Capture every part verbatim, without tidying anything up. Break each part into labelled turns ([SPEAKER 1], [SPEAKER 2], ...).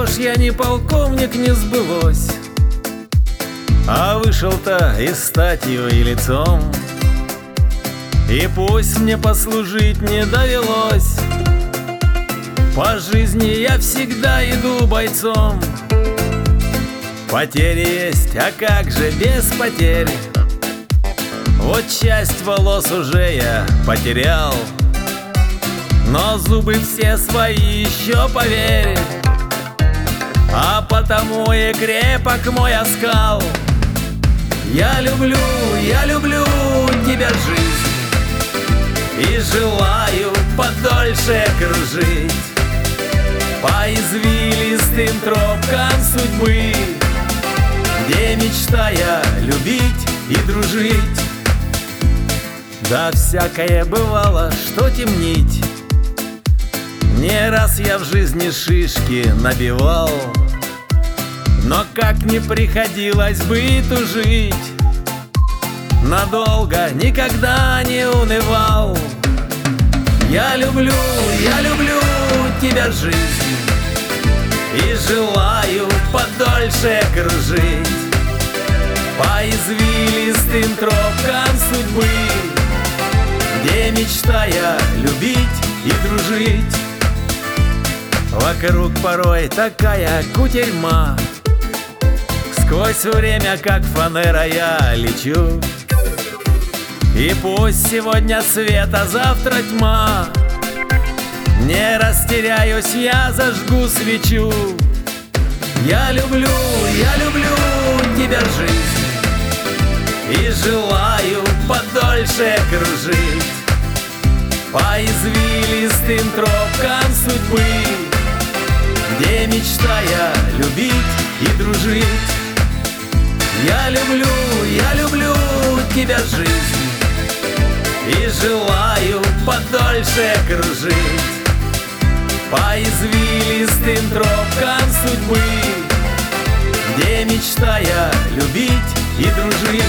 [SPEAKER 1] ж я не полковник, не сбылось, а вышел-то и статью, и лицом. И пусть мне послужить не довелось, по жизни я всегда иду бойцом. Потери есть, а как же без потерь? Вот часть волос уже я потерял, но зубы все свои еще, поверь. А потому и крепок мой оскал. Я люблю, я люблю тебя, жизнь, и желаю подольше кружить по извилистым тропкам судьбы, где мечтая любить и дружить. Да всякое бывало, что темнить. Не раз я в жизни шишки набивал, но как не приходилось бы тужить, надолго никогда не унывал. Я люблю, я люблю тебя, жизнь, и желаю подольше кружить по извилистым тропкам судьбы, где мечтая любить и дружить. Вокруг порой такая кутерьма, сквозь время, как фанера, я лечу. И пусть сегодня свет, а завтра тьма, не растеряюсь, я зажгу свечу. Я люблю, я люблю тебя, жизнь, и желаю подольше кружить по извилистым тропкам судьбы, где мечтая любить и дружить. Я люблю, я люблю тебя, жизнь, и желаю подольше кружить по извилистым тропкам судьбы, где мечтая любить и дружить.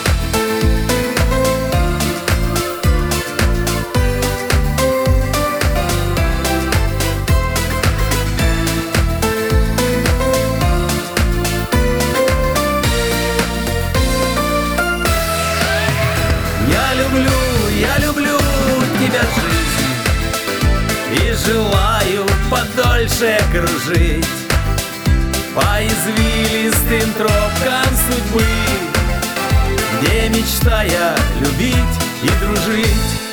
[SPEAKER 1] Я люблю, я люблю тебя, жизнь, и желаю подольше кружить по извилистым тропкам судьбы, где мечтая любить и дружить.